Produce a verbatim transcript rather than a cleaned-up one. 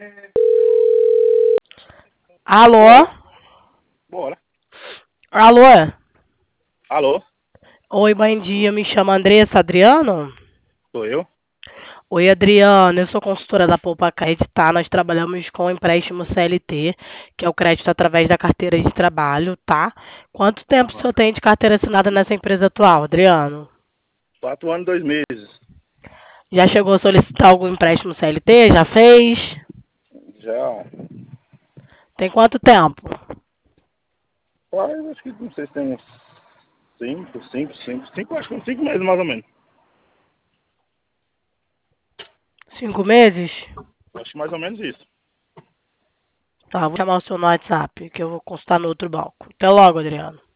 Alô? Bora. Alô? Alô? Oi, bom dia. Me chamo Andressa Adriano? Sou eu? Oi, Adriano. Eu sou consultora da Poupa Crédito, tá? Nós trabalhamos com empréstimo C L T, que é o crédito através da carteira de trabalho, tá? Quanto tempo o Aham. senhor tem de carteira assinada nessa empresa atual, Adriano? Quatro anos, dois meses. Já chegou a solicitar algum empréstimo C L T? Já fez? Já. Tem quanto tempo? Faz, acho que não sei se tem uns cinco, cinco, cinco, cinco, acho que uns cinco meses mais ou menos. Cinco meses? Acho que mais ou menos isso. Tá, vou chamar o senhor no WhatsApp, que eu vou consultar no outro banco. Até logo, Adriano.